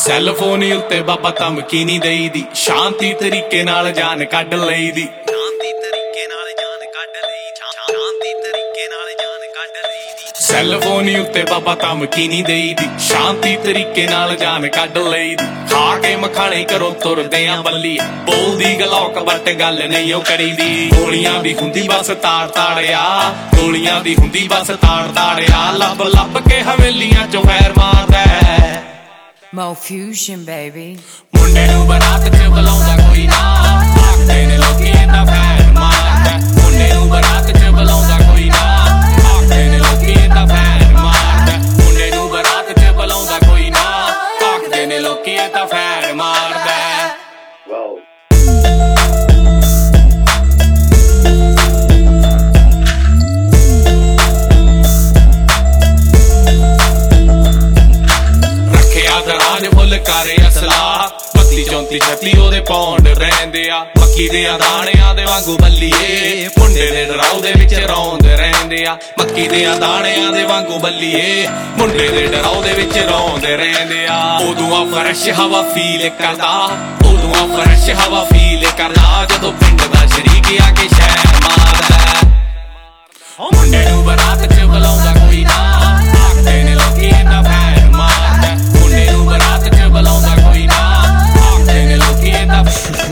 Cell phone ਉੱਤੇ ਬਾਬਾ ਧਮਕੀ ਨਹੀਂ ਦੇਈਦੀ, ਸ਼ਾਂਤੀ ਤਰੀਕੇ ਨਾਲ ਜਾਨ ਕੱਢ ਲਈਦੀ। ਸੈੱਲ ਫੋਨ ਉੱਤੇ ਬਾਬਾ ਧਮਕੀ ਨਹੀਂ ਦੇਈਦੀ, ਸ਼ਾਂਤੀ ਤਰੀਕੇ ਨਾਲ ਜਾਨ ਕੱਢ ਲਈਦੀ। ਖਾ ਕੇ ਮਖਾਣੇ ਘਰੋਂ ਤੁਰਦੇ ਆਂ ਬੱਲੀ, ਬੋਲਦੀ ਗਲੋਕ ਬਟ ਗੱਲ ਨਹੀਂ ਉਹ ਕਰੀਦੀ। ਗੋਲੀਆਂ ਦੀ ਹੁੰਦੀ ਬਸ ਤਾੜ ਤਾੜਿਆ, ਗੋਲੀਆਂ ਦੀ ਹੁੰਦੀ ਬਸ ਤਾੜ ਤਾੜਿਆ। ਲੱਭ ਲੱਭ ਕੇ ਹਵੇਲੀਆਂ ਚੋਂ ਫੈਰ ਮਾਰਦਾ Mo Fusion baby। ਮੁੰਡੇ ਨੂੰ ਬਰਾਤ ਚ ਬੁਲਾਉਂਦਾ ਕੋਈ ਨਾ, ਆਖਦੇ ਨੇ ਲੋਕੀ ਇਹਦਾ ਫੈਰ ਮਾਰਦਾ। ਮੁੰਡੇ ਨੂੰ ਬਰਾਤ ਚ ਬੁਲਾਉਂਦਾ ਕੋਈ ਨਾ, ਆਖਦੇ ਨੇ ਲੋਕੀ ਇਹਦਾ ਫੈਰ ਮਾਰਦਾ। ਮੁੰਡੇ ਨੂੰ ਬਰਾਤ ਚ ਬੁਲਾਉਂਦਾ ਕੋਈ ਨਾ, ਆਖਦੇ ਨੇ ਲੋਕੀ ਇਹਦਾ ਫੈਰ ਮਾਰਦਾ। ਰਾਜ ਫੁੱਲ ਕਰੇ ਅਸਲਾ, 32 34 36 ਉਹਦੇ ਪੌਂਡ ਰਹਿੰਦੇ ਆ। ਮੱਕੀ ਦੇ ਦਾਣਿਆਂ ਦੇ ਵਾਂਗੂ ਬੱਲੀਏ, ਮੁੰਡੇ ਦੇ ਡਰਾਉ ਵਿੱਚ ਰੌਂਦੇ ਰਹਿੰਦੇ ਆ। ਮੱਕੀ ਦੇ ਦਾਣਿਆਂ ਦੇ ਵਾਂਗੂ ਬੱਲੀਏ, ਮੁੰਡੇ ਦੇ ਡਰਾਉ ਵਿੱਚ ਰੌਂਦੇ ਰਹਿੰਦੇ ਆ। ਉਦੋਂ ਆ ਫਰੈਸ਼ ਹਵਾ ਫੀਲ ਕਰਦਾ, ਉਦੋਂ ਆ ਫਰੈਸ਼ ਹਵਾ ਫੀਲ ਕਰਦਾ, ਜਦੋਂ ਪਿੰਡ ਦਾ ਸ਼ਰੀਕ ਆ ਕੇ ਸ਼ਹਿਰ ਮਾਰਦਾ। ਮੁੰਡੇ ਨੂੰ ਬਰਾਤ ਚ ਬੁਲਾਉਂਦਾ ਕੋਈ ਨਾ, ਆਖਦੇ ਨੇ ਲੋਕੀ ਇਹਦਾ ਫੈਰ ਮਾਰਦਾ। ਮੁੰਡੇ ਨੂੰ ਬਰਾਤ ਚ ਬੁਲਾਉਂਦਾ ਕੋਈ ਨਾ, ਆਖਦੇ ਨੇ ਲੋਕੀ ਇਹਦਾ।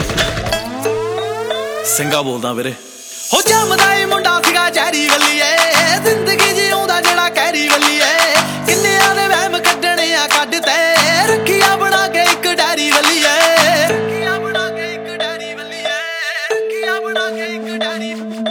ਸਿੰਘਾ ਬੋਲਦਾ ਵੀਰੇ। ਹੋ ਜੰਮਦਾ ਏ ਮੁੰਡਾ ਸੀਗਾ ਜ਼ਹਿਰੀ ਵੱਲੀਏ, ਜ਼ਿੰਦਗੀ ਜਿਉਂਦਾ ਜਿਹੜਾ ਕਹਿਰੀ ਵੱਲੀਏ। ਕਿੰਨਿਆਂ ਦੇ ਵਹਿਮ ਕੱਢਣੇ ਆ ਕੱਢ ਤੇ, ਰੱਖੀਆਂ ਬਣਾ ਕੇ ਇੱਕ ਡੈਰੀ ਵੱਲੀਏ। ਰੱਖੀਆਂ ਬਣਾ ਕੇ ਇੱਕ ਡੈਰੀ ਵੱਲੀਏ, ਰੱਖੀਆਂ ਬਣਾ ਕੇ ਇੱਕ ਡੈਰੀ।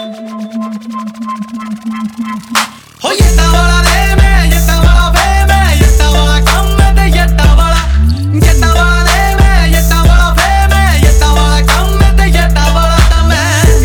ਹੋ ਯੱਟਾਂ ਵਾਲਾ ਰੇ ਮੈਂ, ਯੱਟਾਂ ਵਾਲਾ ਵੇ ਮੈਂ, ਯੱਟਾਂ ਵਾਲਾ ਕੰਮ ਤੇ ਯੱਟਾਂ ਵਾਲਾ। ਯੱਟਾਂ ਵਾਲਾ ਰੇ ਮੈਂ, ਯੱਟਾਂ ਵਾਲਾ ਵੇ ਮੈਂ, ਯੱਟਾਂ ਵਾਲਾ ਕੰਮ ਤੇ ਯੱਟਾਂ ਵਾਲਾ ਤਾਂ ਮੈਂ।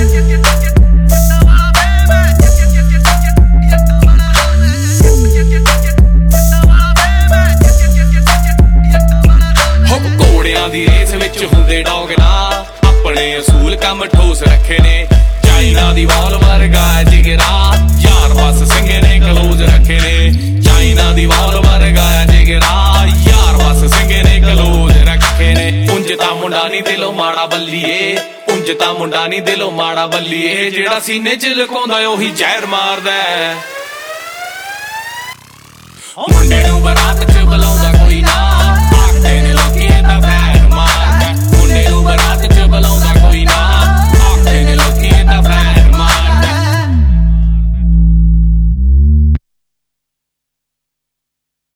ਘੋੜਿਆਂ ਦੀ ਰੇਸ ਵਿੱਚ ਹੁੰਦੇ ਡੌਗ ਨਾ, ਆਪਣੇ ਅਸੂਲ ਕੰਮ ਠੋਸ ਰੱਖੇ ਨੇ। ਚਾਈਨਾ ਦੀ ਵਾਲ ਵਰਗਾ ਜਿਗਰਾ, ਯਾਰ ਬਸ ਸਿੰਘੇ ਨੇ ਕਲੋਜ਼ ਰੱਖੇ ਨੇ। ਚਾਈਨਾ ਦੀ ਵਾਲ ਵਰਗਾ ਜਿਗਰਾ, ਯਾਰ ਬਸ ਸਿੰਘੇ ਨੇ ਕਲੋਜ਼ ਰੱਖੇ ਨੇ। ਉਂਝ ਤਾਂ ਮੁੰਡਾ ਨਹੀਂ ਦਿਲੋਂ ਮਾੜਾ ਬੱਲੀਏ, ਉਂਝ ਤਾਂ ਮੁੰਡਾ ਨਹੀਂ ਦਿਲੋਂ ਮਾੜਾ ਬੱਲੀਏ। ਜਿਹੜਾ ਸੀਨੇ ਚ ਲੁਕਾਉਂਦਾ ਉਹੀ ਜ਼ਹਿਰ ਮਾਰਦਾ। ਮੁੰਡੇ ਨੂੰ ਬਰਾਤ ਚ ਬੁਲਾਉਂਦਾ